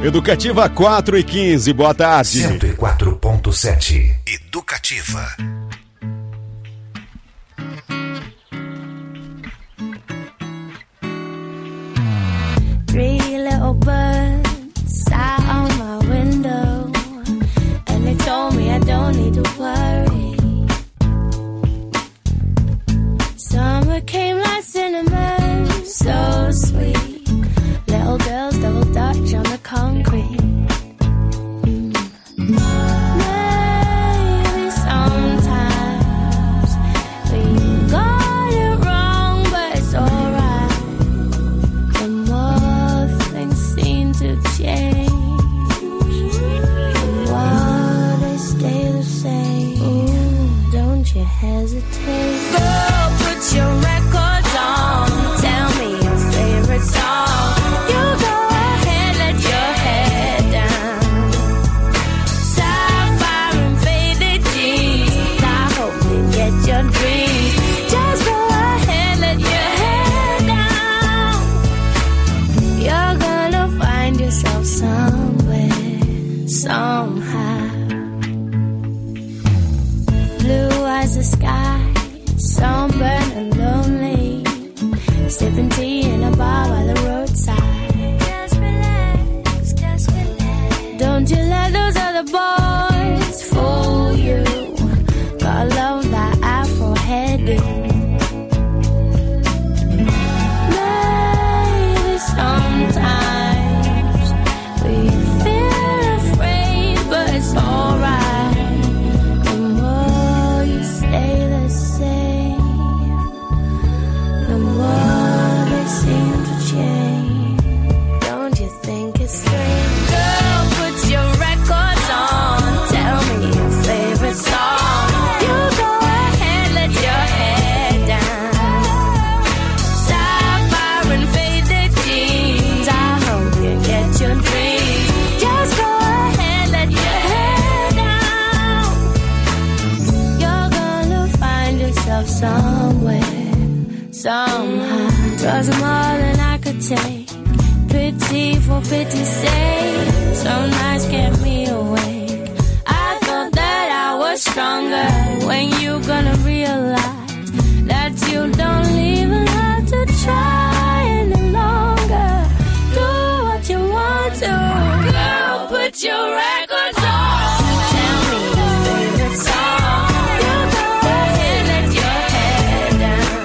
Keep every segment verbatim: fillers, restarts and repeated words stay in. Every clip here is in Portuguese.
Educativa quatro e quinze, boa tarde. cento e quatro ponto sete. Educativa. Three little birds sat on my window, and they told me I don't need to worry. Summer came like cinnamon, so sweet. Little girls double dutch on the concrete. Maybe sometimes we got it wrong, but it's alright. The more things seem to change, the more they stay the same. Ooh, don't you hesitate. Girl, put your records on. Tell me your favorite song. You go ahead, let your head down. Sapphire and faded jeans. I hope you get your dreams. Just go ahead, let your head down. You're gonna find yourself somewhere, somehow. Blue as the sky, sunburned and lonely, sipping tea in a bar by the roadside. Just relax, just relax. Don't you let those other boys fool you. Gotta love that Afro heading. Maybe sometimes we feel afraid, but it's alright. The more you stay the same, the more they seem to change. Don't you think it's strange? Girl, put your records on. Tell me your favorite song. You go ahead, let your head down. Sapphire and faded jeans. I hope you get your dreams. Just go ahead, let your head down. You're gonna find yourself somewhere, somehow. Twas more than I could take. Pity for pity's sake. Some nights kept me awake. I thought that I was stronger. When you gonna realize that you don't even have to try any longer. Do what you want to. Girl, put your records on. Tell me your favorite song. You go ahead, let your head down.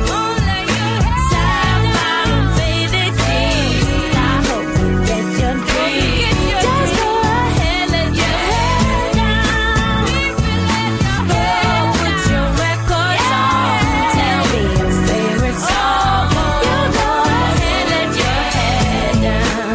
Sapphire and faded jeans. I hope you get your dreams. Just go ahead, let your head down. Girl, put your records on. Tell me your favorite song. You go ahead, let your head down.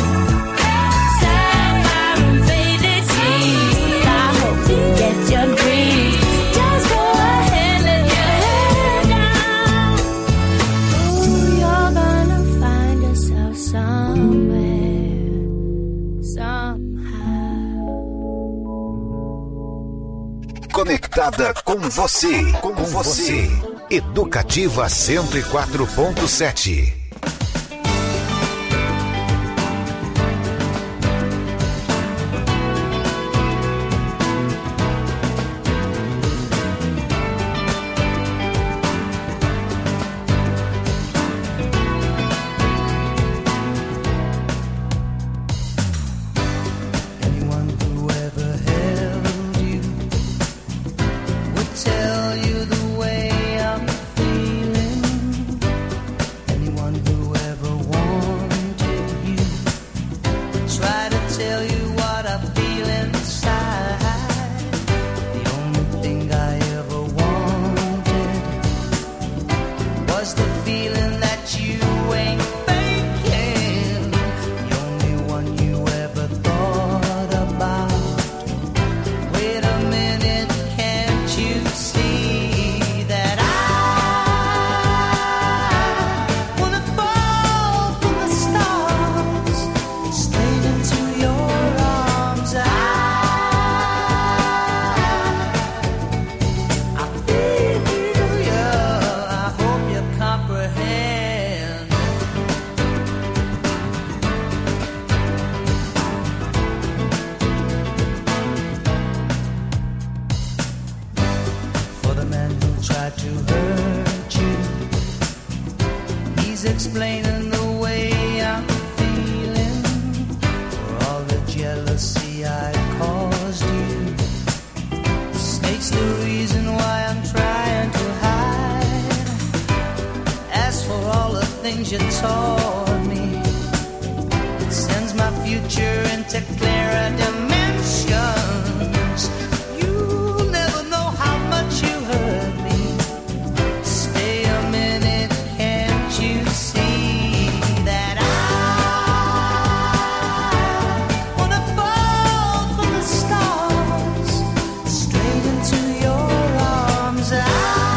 Sapphire and faded jeans. I hope you get your dreams. Just go ahead, let your head down. Ooh, you're gonna find yourself somewhere, somehow. Conectada com você, com você. Educativa cento e quatro ponto sete. Anyone who ever held you would tell you the way I'm feeling. Anyone taught me. It sends my future into clearer dimensions. You never know how much you hurt me. Stay a minute, can't you see that I wanna fall from the stars straight into your arms? I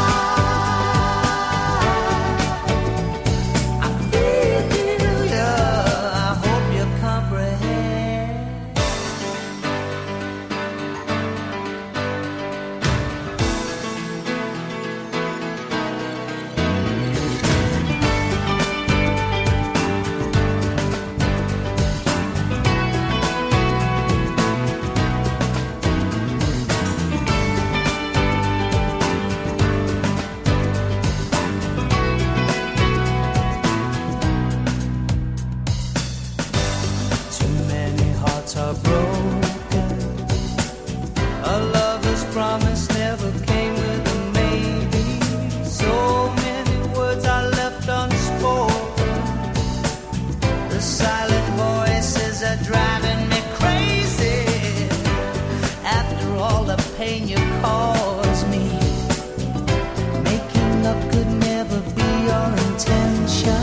are broken. A lover's promise never came with a maybe. So many words are left unspoken. The silent voices are driving me crazy. After all the pain you caused me, making love could never be your intention.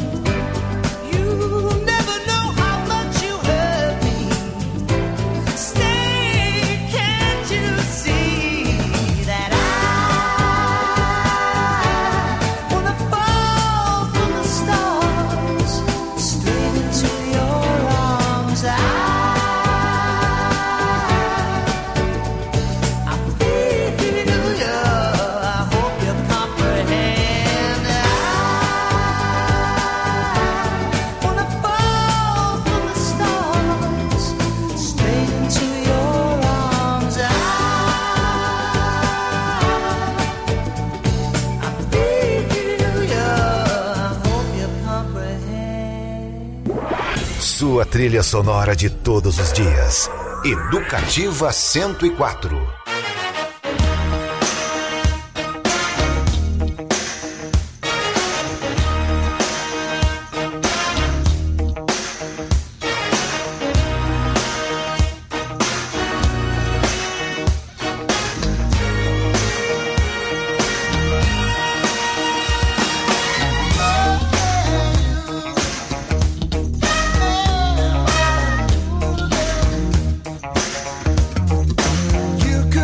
Sua trilha sonora de todos os dias. Educativa cento e quatro. You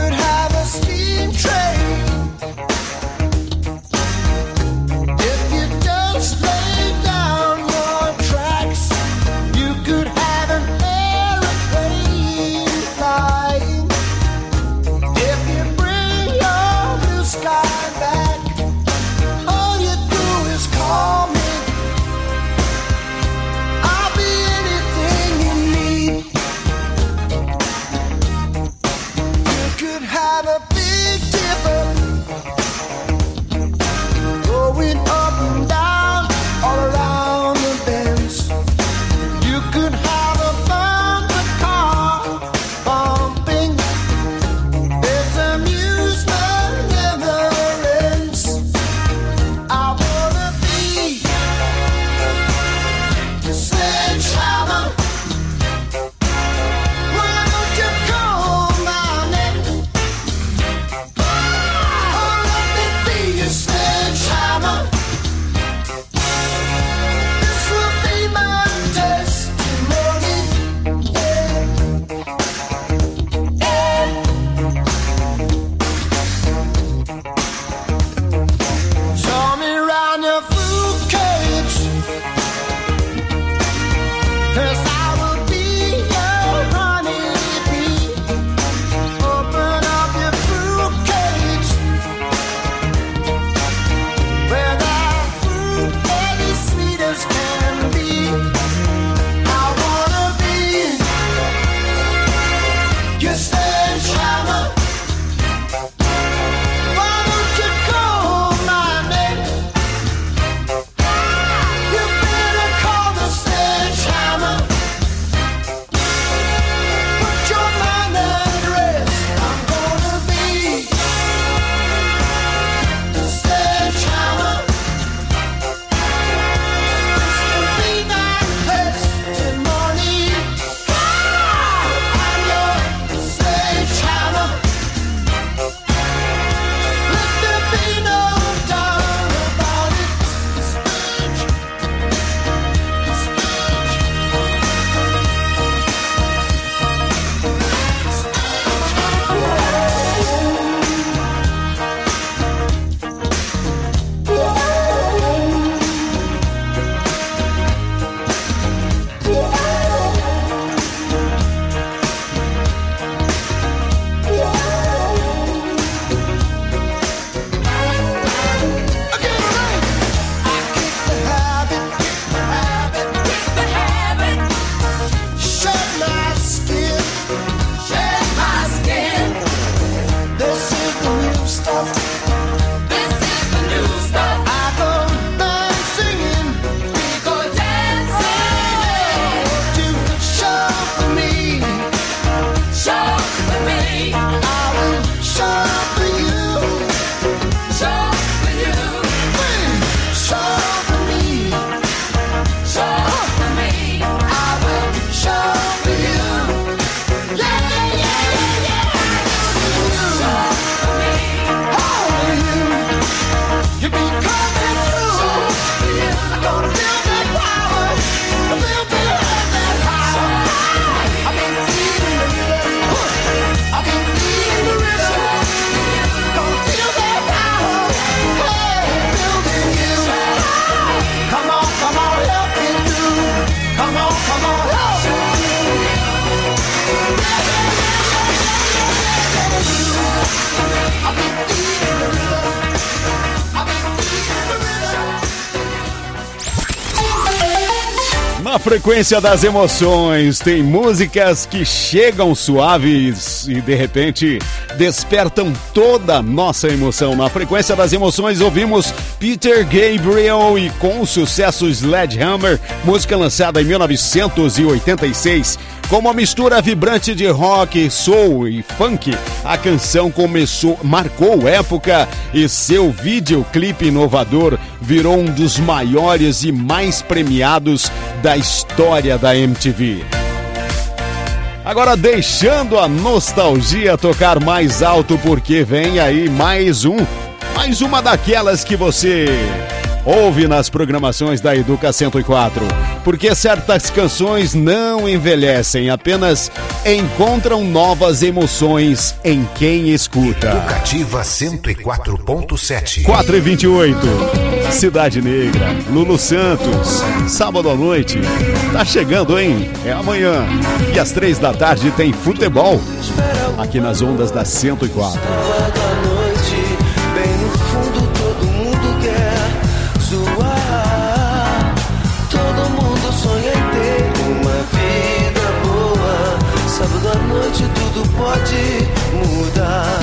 frequência das emoções, tem músicas que chegam suaves e de repente despertam toda a nossa emoção. Na frequência das emoções ouvimos Peter Gabriel e com o sucesso Sledgehammer, música lançada em mil novecentos e oitenta e seis. Com uma mistura vibrante de rock, soul e funk, a canção começou, marcou época e seu videoclipe inovador virou um dos maiores e mais premiados da história da M T V. Agora deixando a nostalgia tocar mais alto, porque vem aí mais um, mais uma daquelas que você ouve nas programações da Educa cento e quatro. Porque certas canções não envelhecem, apenas encontram novas emoções em quem escuta. Educativa cento e quatro ponto sete. quatro e vinte e oito. Cidade Negra, Lulu Santos, sábado à noite. Tá chegando, hein? É amanhã. E às três da tarde tem futebol. Aqui nas ondas da cento e quatro. Sábado à noite, bem no fundo todo mundo quer zoar. Todo mundo sonha em ter uma vida boa. Sábado à noite tudo pode mudar.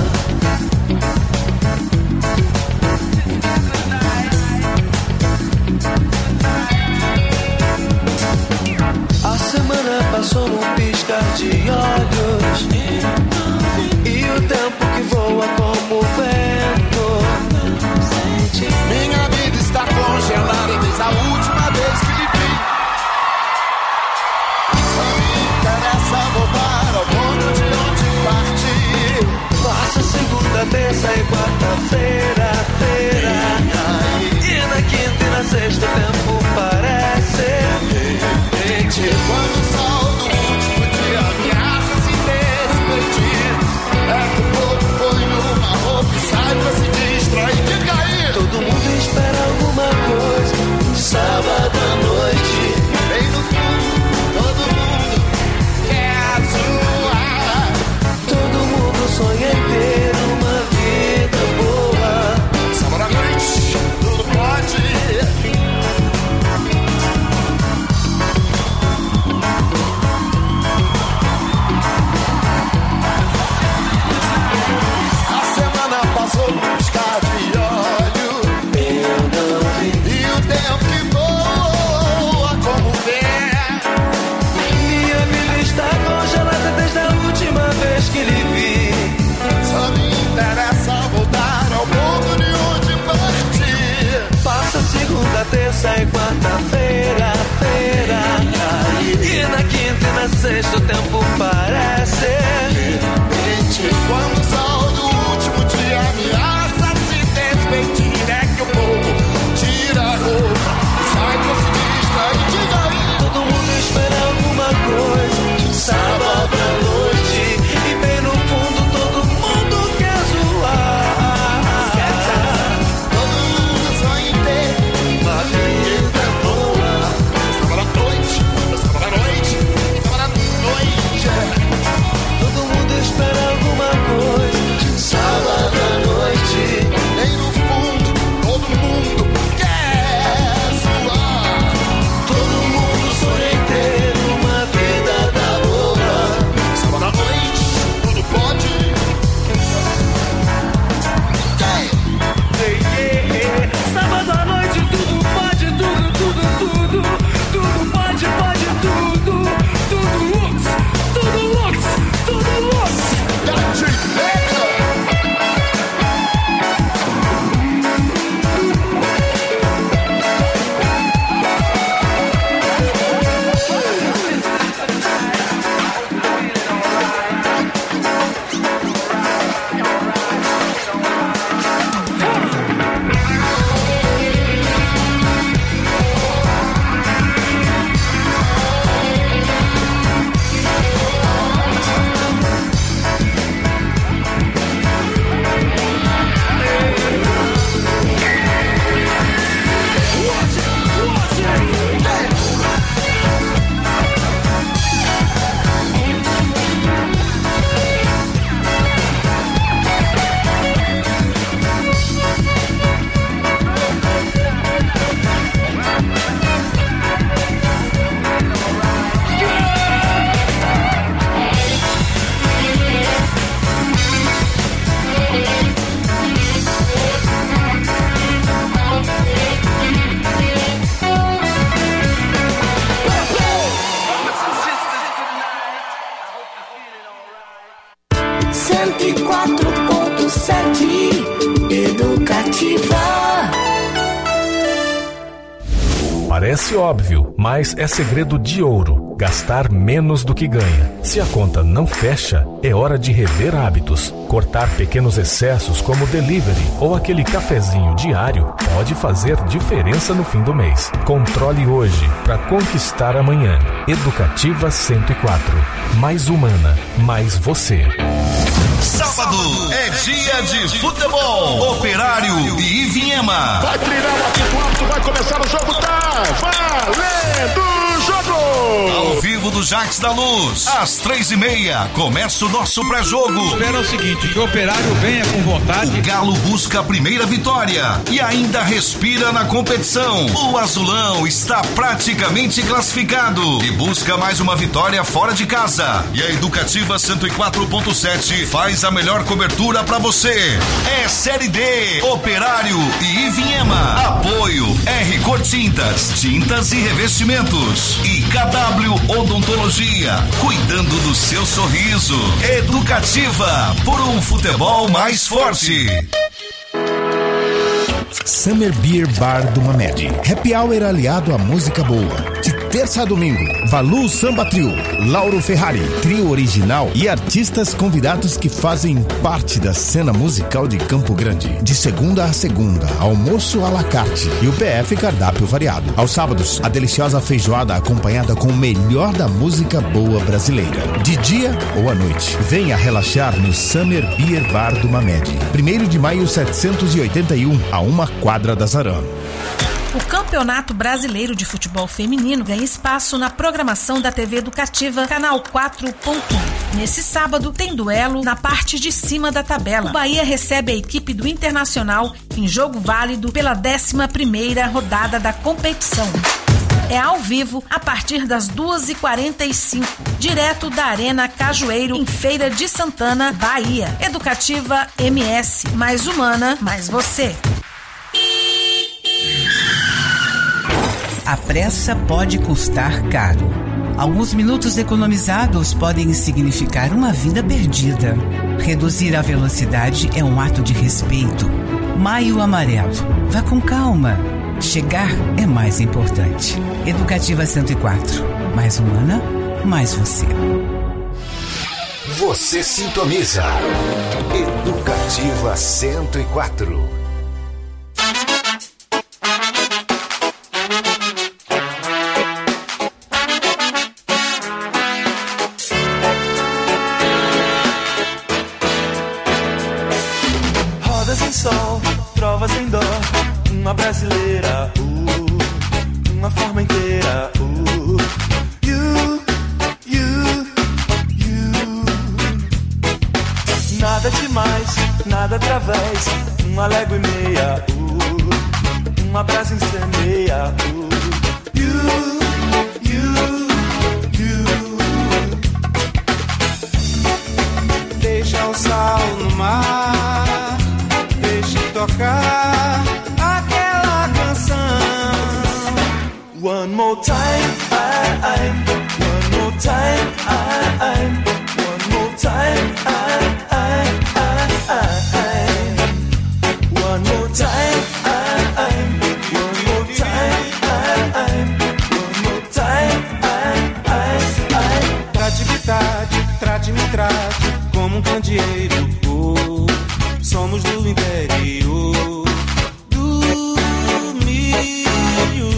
A semana passou num piscar de olhos, e o tempo que voa como vento. Minha vida está congelada desde a última vez que lhe vi. Só me interessa voltar ao ponto de onde parti. Passa segunda, terça e quarta-feira, feira. E na quinta e na sexta o tempo parece. Quando o sol do último dia ameaça se despedir, é que o povo põe uma roupa e sai pra se distrair de cair. Todo mundo espera alguma coisa. Sábado à noite, Bem no fundo, todo mundo quer zoar. todo mundo sonha em ter uma vida boa. Parece óbvio, mas é segredo de ouro. Gastar menos do que ganha. Se a conta não fecha, é hora de rever hábitos. Cortar pequenos excessos como delivery ou aquele cafezinho diário pode fazer diferença no fim do mês. Controle hoje para conquistar amanhã. Educativa cento e quatro. Mais humana, mais você. Sábado é dia de futebol. Operário e Ivinhema. Vai treinar o quatro, vai começar o jogo, tá valendo o jogo! Ao vivo do Jacques da Luz, às três e meia, começa o nosso pré-jogo. Espera o seguinte, que o Operário venha com vontade. O Galo busca a primeira vitória e ainda respira na competição. O Azulão está praticamente classificado e busca mais uma vitória fora de casa. E a Educativa cento e quatro ponto sete faz a melhor cobertura pra você. É Série D, Operário e Ivinhema. Apoio R Cor Tintas, tintas e revestimentos. E K W Odontologia, cuidando do seu sorriso. Educativa, por um futebol mais forte. Summer Beer Bar do Mamed. Happy Hour aliado à música boa. De terça a domingo, Valu Samba Trio, Lauro Ferrari, trio original e artistas convidados que fazem parte da cena musical de Campo Grande. De segunda a segunda, almoço à la carte e o P F cardápio variado. Aos sábados, a deliciosa feijoada acompanhada com o melhor da música boa brasileira. De dia ou à noite, venha relaxar no Summer Beer Bar do Mamed. primeiro de maio setecentos e oitenta e um, a uma quadra da Zaran. O Campeonato Brasileiro de Futebol Feminino ganha espaço na programação da T V Educativa Canal quatro ponto um. Nesse sábado, tem duelo na parte de cima da tabela. O Bahia recebe a equipe do Internacional em jogo válido pela décima primeira rodada da competição. É ao vivo a partir das duas e quarenta e cinco, direto da Arena Cajueiro, em Feira de Santana, Bahia. Educativa M S, mais humana, mais você. A pressa pode custar caro. Alguns minutos economizados podem significar uma vida perdida. Reduzir a velocidade é um ato de respeito. Maio Amarelo. Vá com calma. Chegar é mais importante. Educativa cento e quatro. Mais humana, mais você. Você sintoniza. Educativa cento e quatro. Sol, trovas em dó, uma brasileira, uh, uma forma inteira, uh, you, you, you. Nada demais, nada através, uma légua e meia, uh, uma brasa incendeia, uh, you, you, you. Deixa o sal no mar, tocar aquela canção. One more time, I, I. One more time, I, I. One more time, I, I, I, I. One more time, I, I. One more time, I, I. One more time, I, I, I. Trate-me, trate, trate-me, trate como um candeeiro. Oh, somos do interior do milho.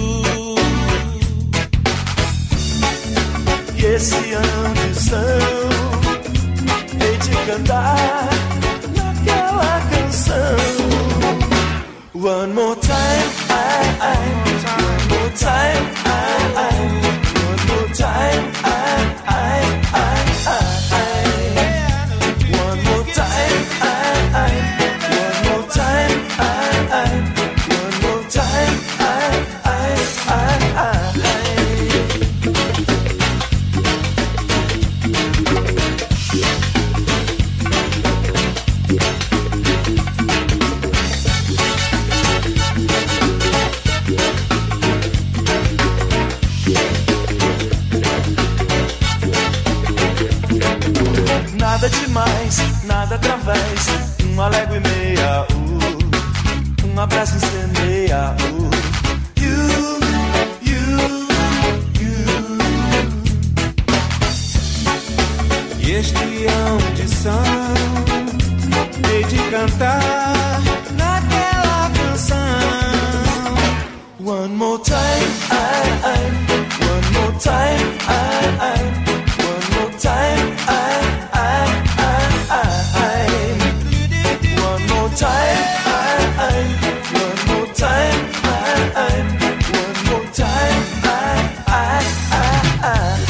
E esse ambição hei de cantar naquela canção. One more time, I, I. One more time, I, I. One more time, I, I, I, I. One more time, I, I. One more time, I, I. One more time, I, I, I, I. Nada demais, nada através, uma légua e meia, uh, uma brasa incendeia, uh, you, you, emoção, hei de cantar naquela canção. One more time, I, I, one more time, I, I, one more time, I, I, I, I, one more time, I, I, one more time, I, I, one more time, I, I, I, I.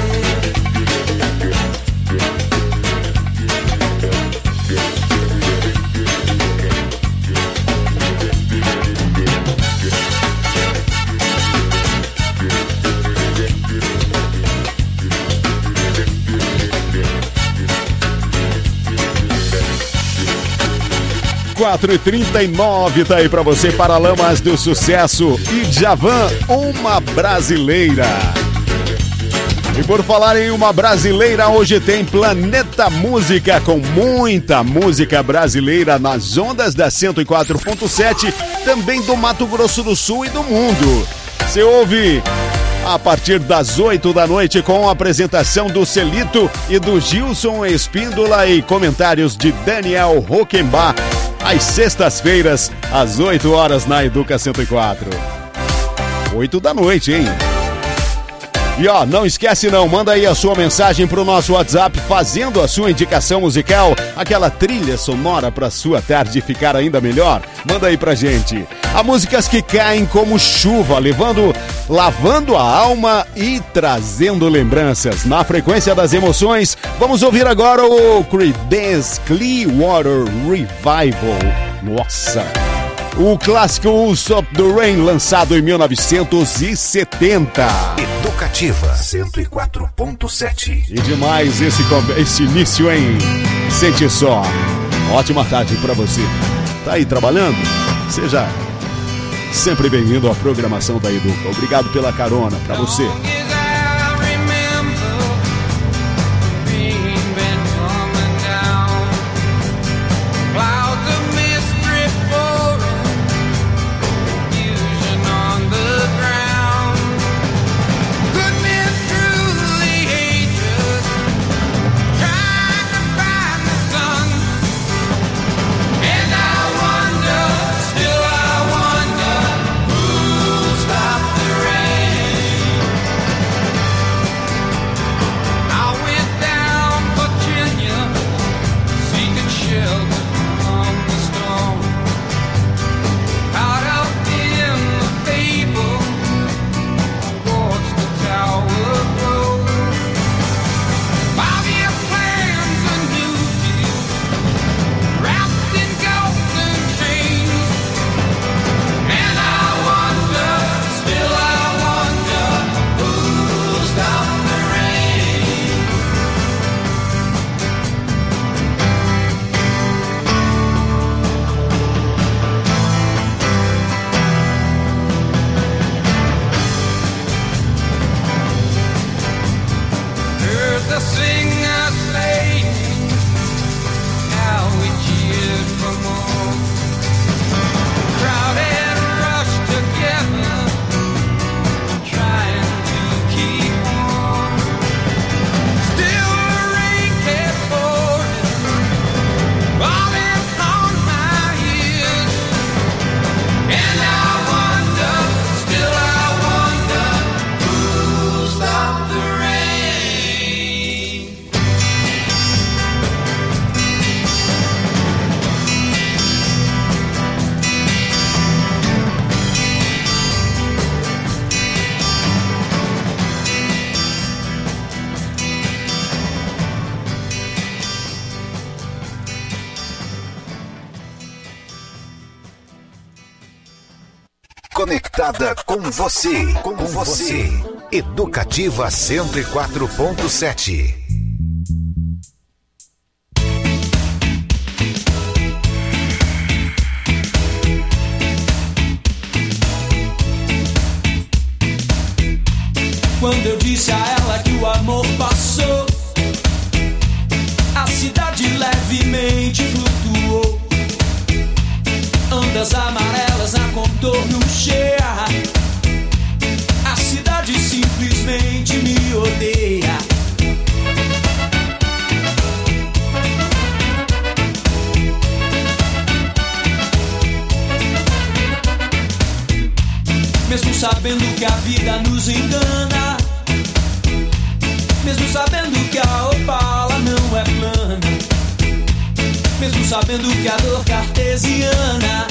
quatro e trinta e nove, tá aí pra você, Paralamas do Sucesso e Djavan, Uma Brasileira. E por falar em uma brasileira, hoje tem Planeta Música, com muita música brasileira nas ondas da cento e quatro ponto sete, também do Mato Grosso do Sul e do mundo. Você ouve a partir das oito da noite com a apresentação do Celito e do Gilson Espíndola e comentários de Daniel Roquembar, às sextas-feiras, às oito horas na Educa cento e quatro. oito da noite, hein? E ó, não esquece não, manda aí a sua mensagem pro nosso WhatsApp fazendo a sua indicação musical, aquela trilha sonora pra sua tarde ficar ainda melhor. Manda aí pra gente. Há músicas que caem como chuva, levando, lavando a alma e trazendo lembranças. Na frequência das emoções, vamos ouvir agora o Creedence Clearwater Revival. Nossa! O clássico O Stop the Rain, lançado em mil novecentos e setenta. Educativa cento e quatro ponto sete. E demais esse, esse início, hein? Sente só. Ótima tarde pra você. Tá aí trabalhando? Seja sempre bem-vindo à programação da Educa. Obrigado pela carona pra você. Conectada com você, com você. Educativa cento e quatro ponto sete. Quando eu disse a ela que o amor passou, a cidade levemente flutuou. Ondas amarelas a contorno cheia, a cidade simplesmente me odeia. vida nos engana, mesmo sabendo que a Opala não é plana, mesmo sabendo que a dor cartesiana,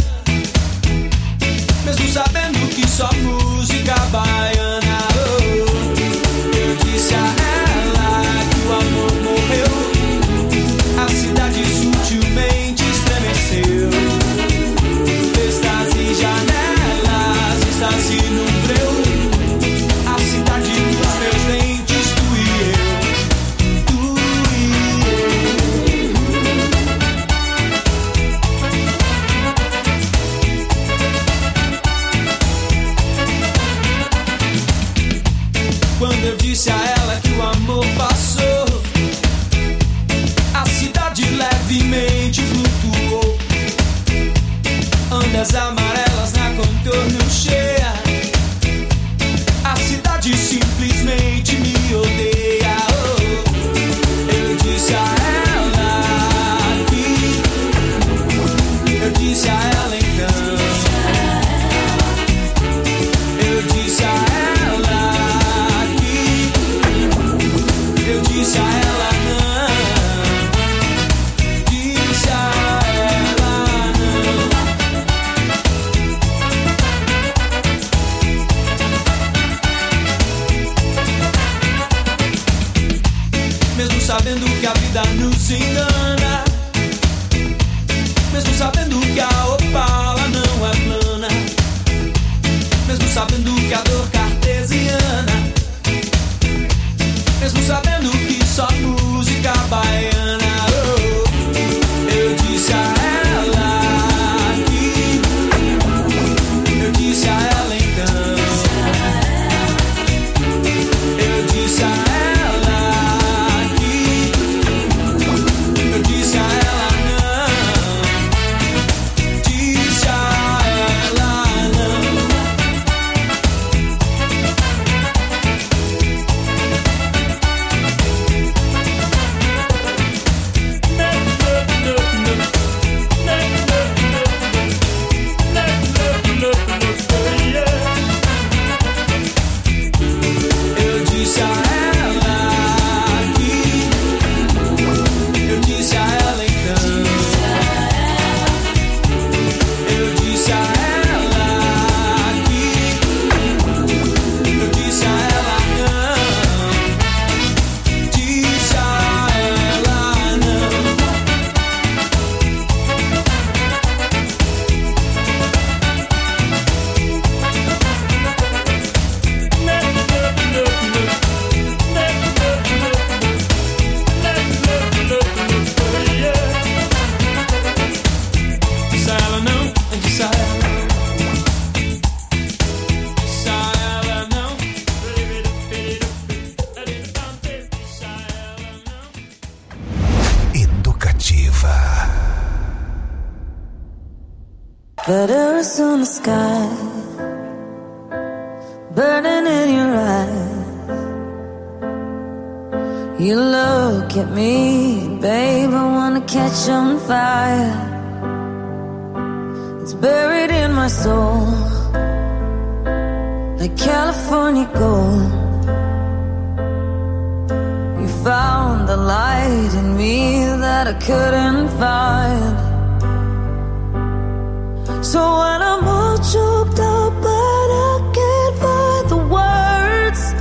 mesmo sabendo que só música baiana. Oh, eu disse a ela que o amor morreu, a cidade sutilmente estremeceu. Êxtase em janelas, êxtase num breu, a cidade dos meus dentes, tu e eu, tu e eu. Quando eu disse a ela que o amor passou, a cidade levemente flutuou. Ondas amarelas na contorno cheia, a cidade simplesmente me odeia. Oh, eu disse a ela que, eu disse a ela então, eu disse a ela que, eu disse a ela não, disse a ela não. Mesmo sabendo que a vida nos engana, mesmo sabendo que a Opala não é plana, mesmo sabendo que a dor cartesiana, mesmo sabendo que só música baiana. Oh, eu disse a ela que, eu disse a ela então, eu disse a ela que, eu disse a ela não, disse a ela não. Eu disse a ela que, eu disse a ela então, eu disse a ela que, eu disse a ela não, disse a ela não. Disse a ela não, disse a ela, disse a ela não, disse a ela não. Educativa. Letters on the sky, burning in your eyes. You look at me, babe, I wanna catch on fire. It's buried in my soul, like California gold. You found the light in me that I couldn't find. So when I'm all choked up but I can't find the words,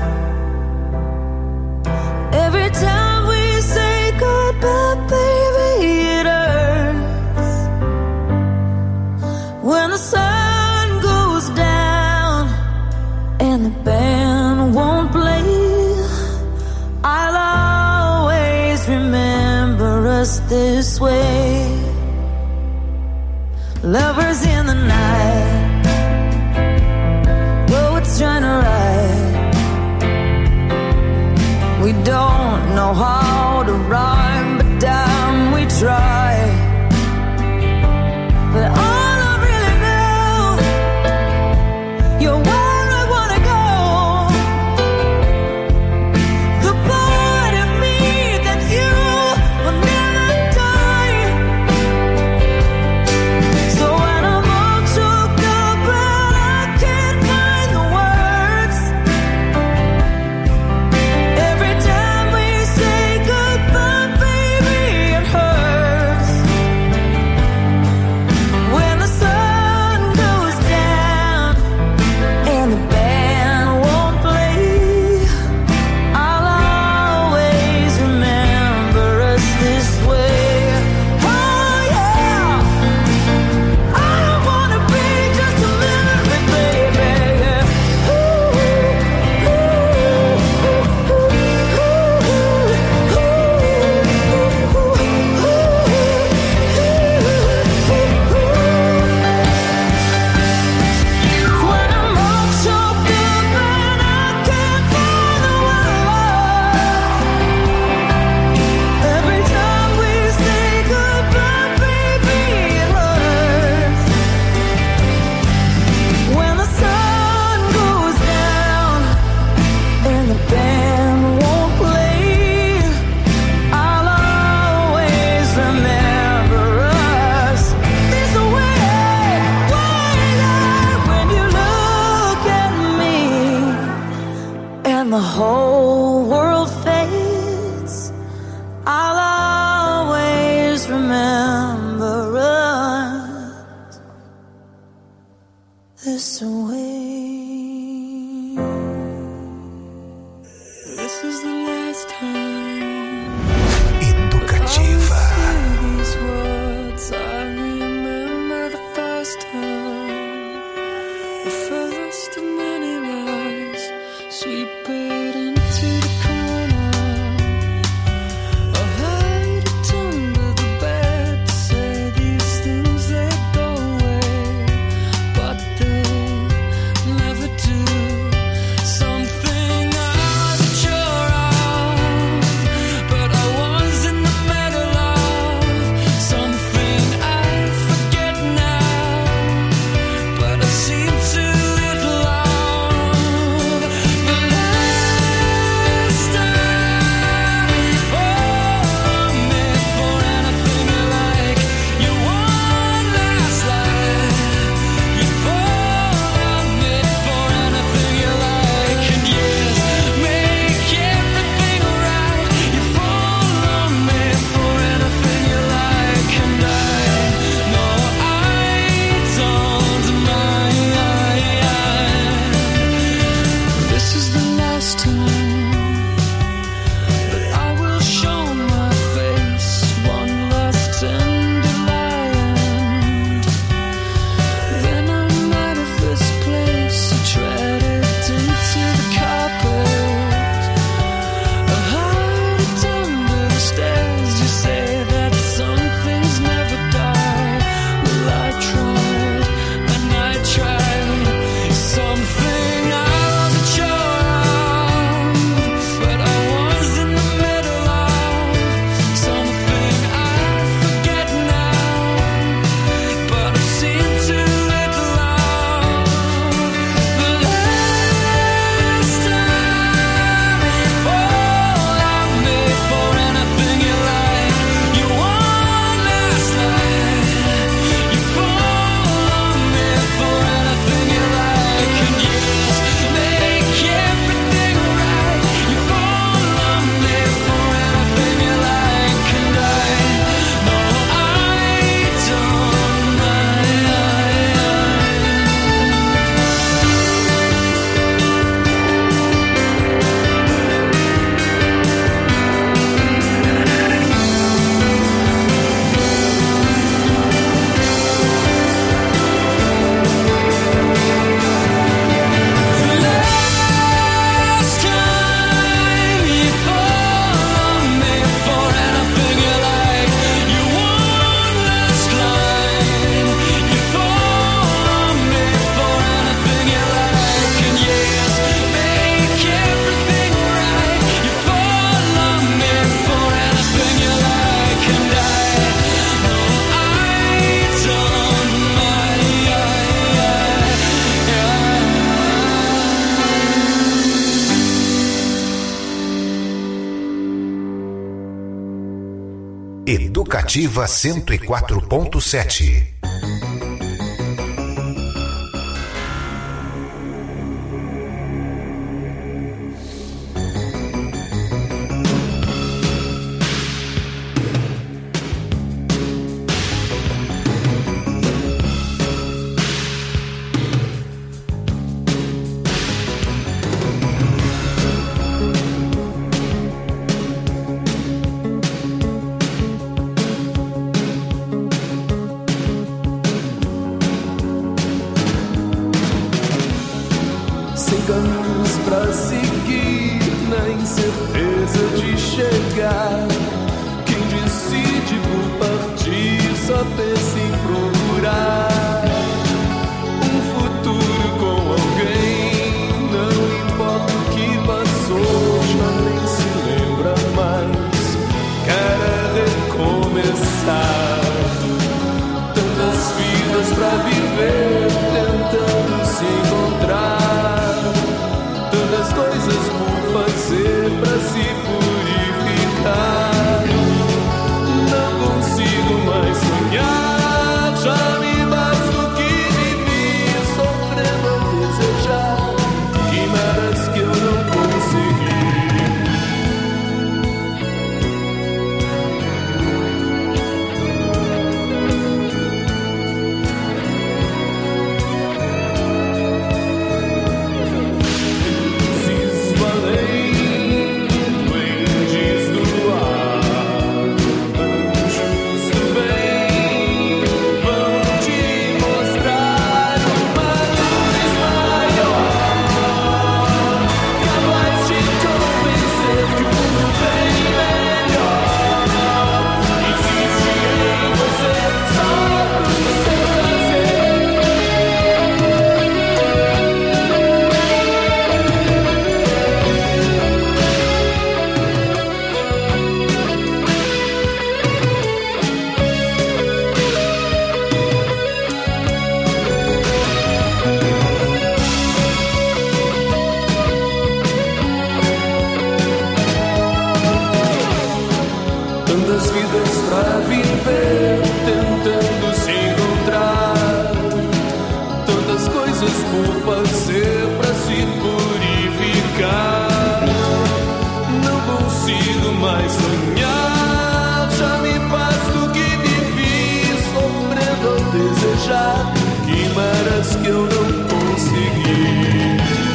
every time we say goodbye, baby, it hurts. When the sun goes down and the band won't play, I'll always remember us this way. Lovers in the night, poets trying to write. We don't know how to rhyme, but damn, we try. But all I really know, you're where I wanna go. The part of me that you will never die. So when I'm all choked up and I can't find the words, last time. Educativa. These words, I remember the first time. The first of many lies, sweep it into the corner. I hide it under the bed to say these things they go away, but they never do. Something I wasn't sure of, but I was in the middle of. Something I forget now, but I seem to little of. The last time you fall me for anything you like, you one last lie. You fall me for anything you like, and yes, make everything right. You fall me for anything you like, and I know I don't mind. This is the last time that I will show my face. One last tender lie, and then I'm out of this place. I tread it into the carpet. I hide it under the stairs. You say that some things never die. Well, I tried and I tried. Something I wasn't sure of, but I was in the middle of. Something I forget now, but I've seen too little of. The last time you fall on me for anything you like, you one last lie. You fall on me for anything you like, and yes, make everything right. You fall on me for anything you like, and I know I don't mind. The last time you fall on me for anything you like, you one last line. You fall on me for anything you like, and yes, make everything right. You fall on me for anything you like, and I know I don't mind. Educativa cento e quatro ponto sete. consigo mais sonhar. Já me basta o que vivi, sofrendo ao desejar quimeras que eu não consegui.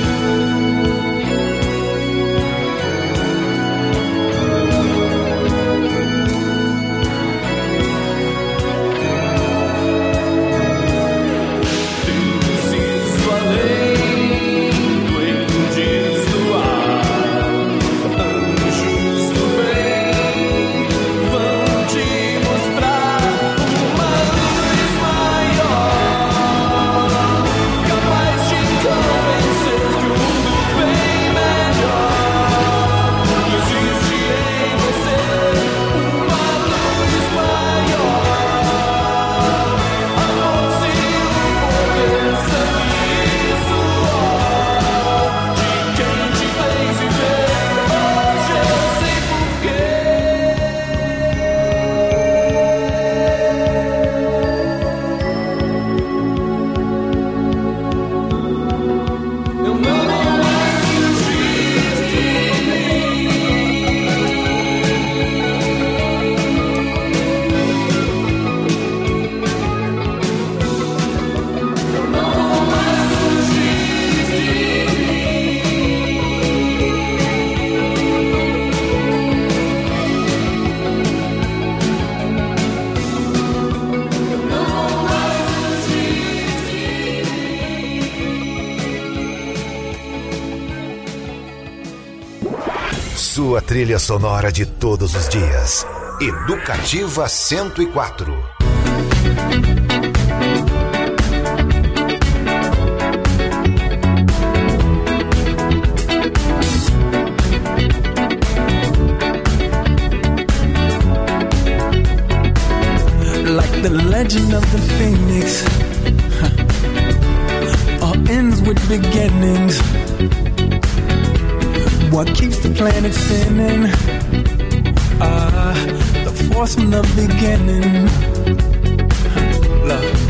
Sua trilha sonora de todos os dias. Educativa cento e quatro. Like the legend of the phoenix, huh. All ends with beginnings. What keeps the planet spinning? Ah, uh, the force from the beginning. Love.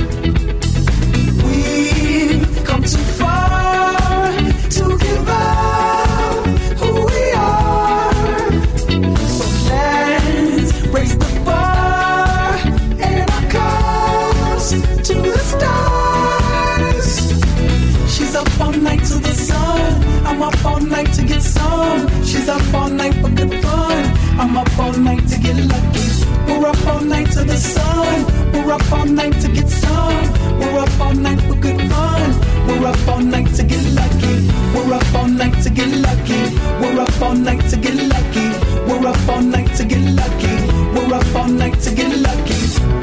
We've come too far to give up who we are. So let's raise the bar and our cups to the stars. She's up all night to the sun. I'm up all night to get some. She's up all night for good fun. I'm up all night to get lucky. We're up all night to the sun. We're up all night to get some. We're up all night for good fun. We're up all night to get lucky. We're up all night to get lucky. We're up all night to get lucky. We're up all night to get lucky. We're up all night to get lucky.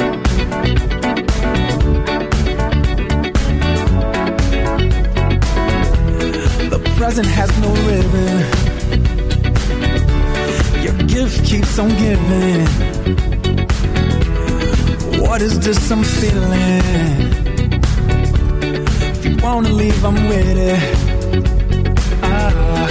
Present has no ribbon. Your gift keeps on giving. What is this I'm feeling? If you wanna leave, I'm with it. Ah.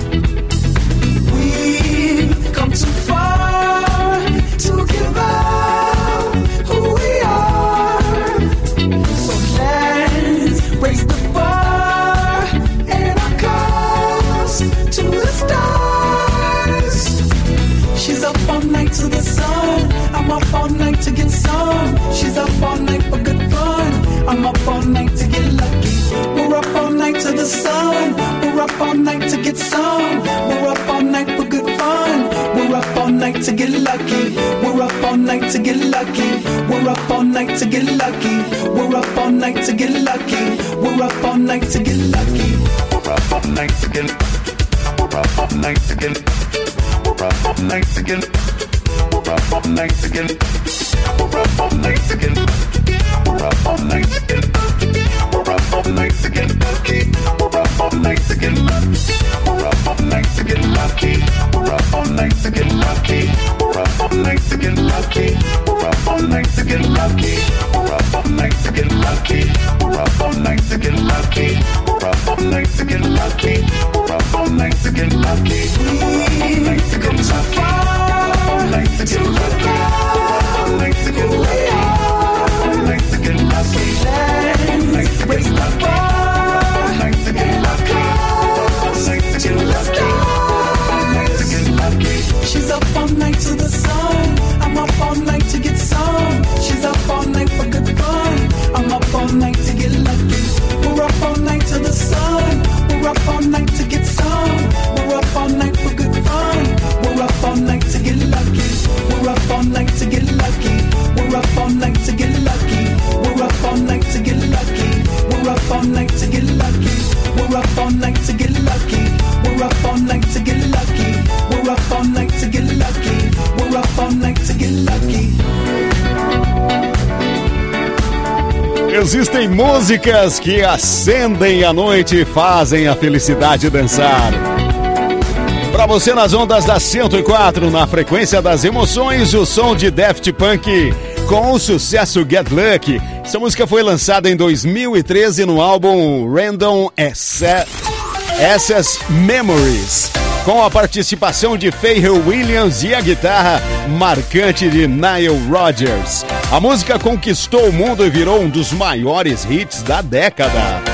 We've come too far to give up who we are. So let's raise the bar and our cups to the stars. She's up all night to the sun. I'm up all night to get some. She's up all night for good fun. I'm up all night to get lucky. We're up all night to the sun. We're up all night to get some. We're up all night for good fun. We're up all night to get lucky. We're up all night to get lucky. We're up all night to get lucky. We're up all night to get lucky. We're up all night to get lucky. We're up all night to get. We're up all night to get. We're up all night to get. We're up all night to get. We're up all night to get. We're up all night to get. We're up all night to get lucky. We're up all night to get lucky. We're up all night to get lucky. We're up all night to get lucky. We're up all night to get lucky. We're up all night to get lucky. We're up all night to get lucky. We're up all night to get lucky. We're up all night to get lucky. We're up all night to get lucky. We're up all night to get lucky. We're up all night to get lucky. We're up all night to get lucky. All night to get lucky. All night to get lucky. All night to get lucky. All night to get lucky. All night to get lucky. She's up all night to the sun. I'm up all night to get some. She's up all night for good fun. I'm up all night to get lucky. We're up all night to the sun. We're up all night to get some. We're up all night for good fun. We're up all night to get lucky. We're up all night to get lucky. We're up all night to get lucky. We're up all night to get lucky. We're up all night to get lucky. We're up all night to get lucky. We're up all night to get lucky. We're up all night to get lucky. We're up all night to get lucky. Existem músicas que acendem a noite e fazem a felicidade dançar. Para você nas ondas da cento e quatro, na frequência das emoções, o som de Daft Punk com o sucesso Get Lucky. Essa música foi lançada em dois mil e treze no álbum Random Access Memories, com a participação de Pharrell Williams e a guitarra marcante de Nile Rodgers. A música conquistou o mundo e virou um dos maiores hits da década.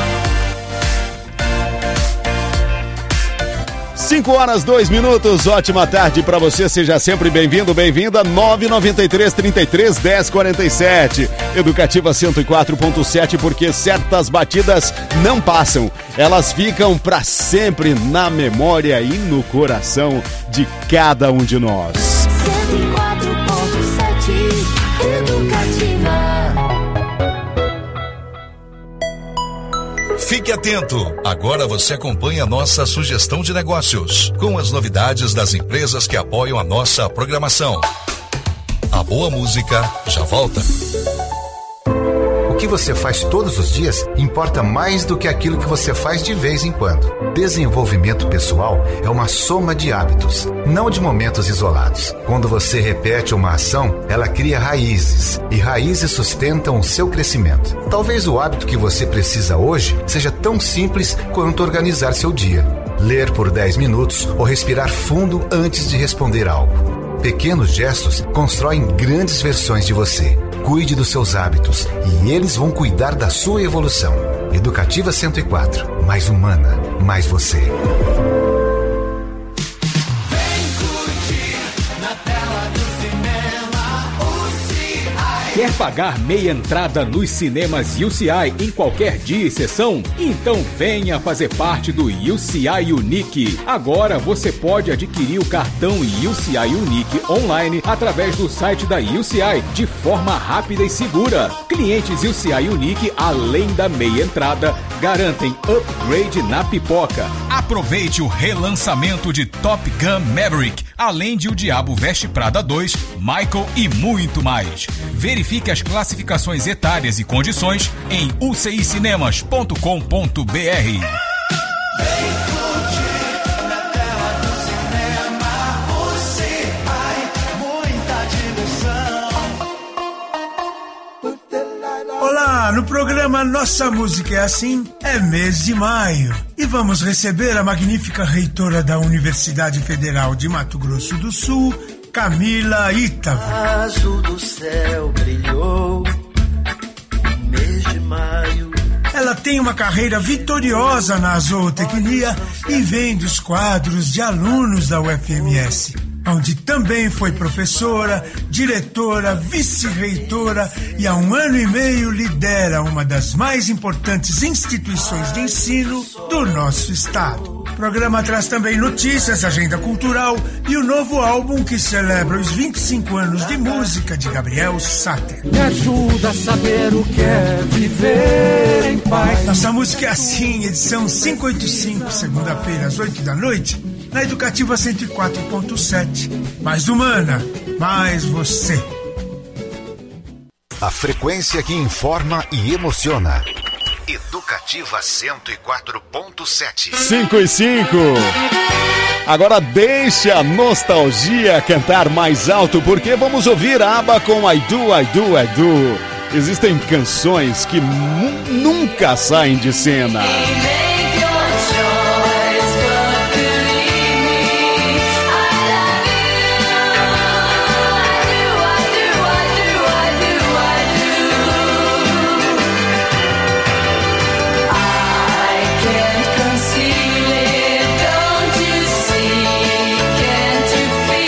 cinco horas, dois minutos, ótima tarde para você, seja sempre bem-vindo, bem-vinda, nove nove três, trinta e três, dez, quarenta e sete, Educativa cento e quatro ponto sete, porque certas batidas não passam, elas ficam para sempre na memória e no coração de cada um de nós. cento e quatro ponto sete Educativa. Fique atento, agora você acompanha a nossa sugestão de negócios, com as novidades das empresas que apoiam a nossa programação. A boa música já volta. O que você faz todos os dias importa mais do que aquilo que você faz de vez em quando. Desenvolvimento pessoal é uma soma de hábitos, não de momentos isolados. Quando você repete uma ação, ela cria raízes, e raízes sustentam o seu crescimento. Talvez o hábito que você precisa hoje seja tão simples quanto organizar seu dia. Ler por dez minutos ou respirar fundo antes de responder algo. Pequenos gestos constroem grandes versões de você. Cuide dos seus hábitos e eles vão cuidar da sua evolução. Educativa cento e quatro. Mais humana, mais você. Quer pagar meia entrada nos cinemas U C I em qualquer dia e sessão? Então venha fazer parte do U C I Unique. Agora você pode adquirir o cartão U C I Unique online através do site da U C I de forma rápida e segura. Clientes U C I Unique, além da meia entrada, garantem upgrade na pipoca. Aproveite o relançamento de Top Gun Maverick, além de O Diabo Veste Prada dois, Michael e muito mais. Verifique as classificações etárias e condições em u c i cinemas ponto com ponto b r. Olá, no programa Nossa Música é Assim, é mês de maio. E vamos receber a magnífica reitora da Universidade Federal de Mato Grosso do Sul, Camila Ítava. Azul do céu brilhou, mês de maio. Ela tem uma carreira vitoriosa na zootecnia e vem dos quadros de alunos da U F M S, onde também foi professora, diretora, vice-reitora e há um ano e meio lidera uma das mais importantes instituições de ensino do nosso estado. O programa traz também notícias, agenda cultural e o novo álbum que celebra os vinte e cinco anos de música de Gabriel Sater. Me ajuda a saber o que é viver em paz. Nossa Música é Assim, edição quinhentos e oitenta e cinco, segunda-feira às oito da noite, na Educativa cento e quatro ponto sete. Mais humana, mais você. A frequência que informa e emociona. Educativa cento e quatro ponto sete. cinco e cinco. Agora deixa a nostalgia cantar mais alto, porque vamos ouvir a ABBA com I Do, I Do, I Do. Existem canções que nunca saem de cena. Conceal it, don't you see? Can't you feel?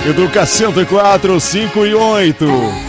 Educa cento e quatro, cinco e oito.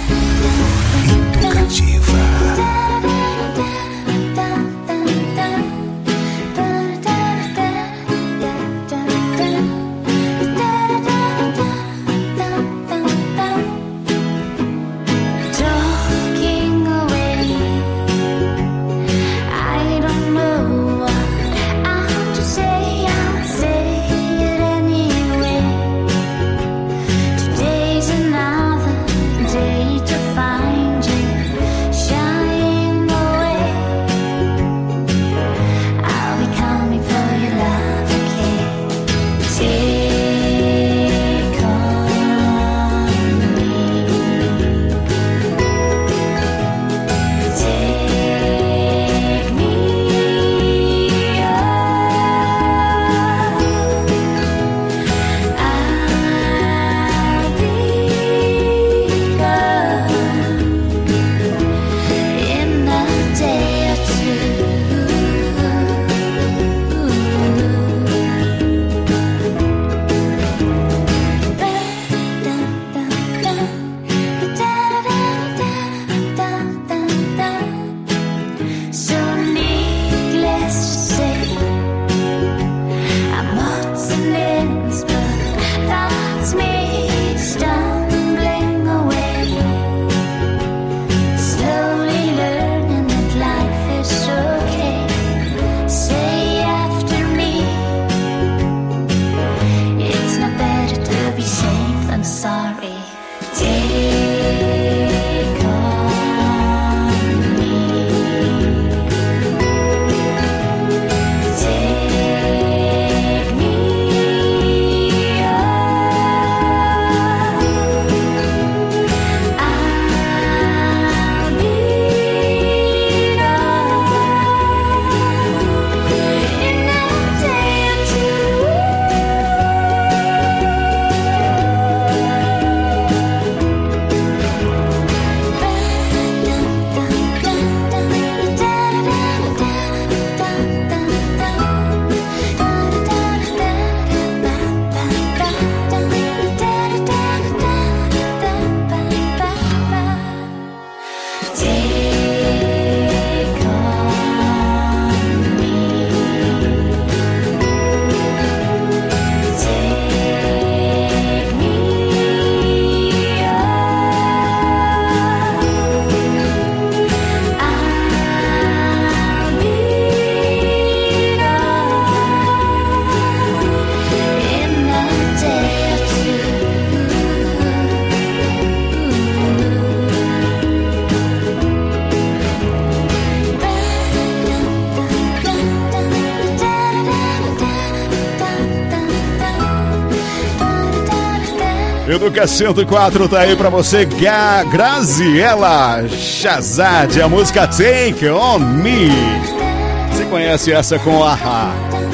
Educa cento e quatro tá aí pra você, Ga Graziella Shazad, a música Take On Me. Você conhece essa com a Ahá?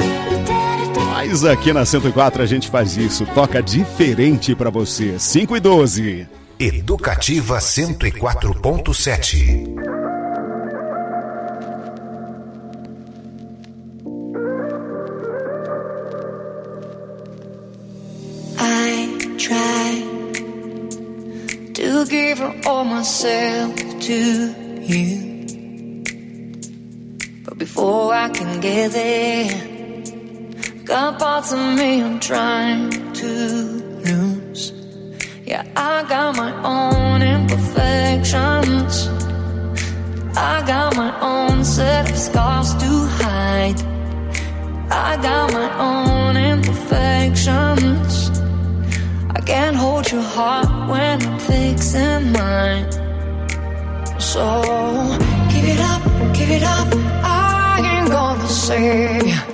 Mas aqui na cento e quatro a gente faz isso, toca diferente pra você. cinco e doze. Educativa cento e quatro ponto sete. To give all myself to you, but before I can get there, got parts of me I'm trying to lose. Yeah, I got my own imperfections, I got my own set of scars to hide, I got my own imperfections. I can't hold your heart when I'm fixing mine. So give it up, give it up, I ain't gonna save you.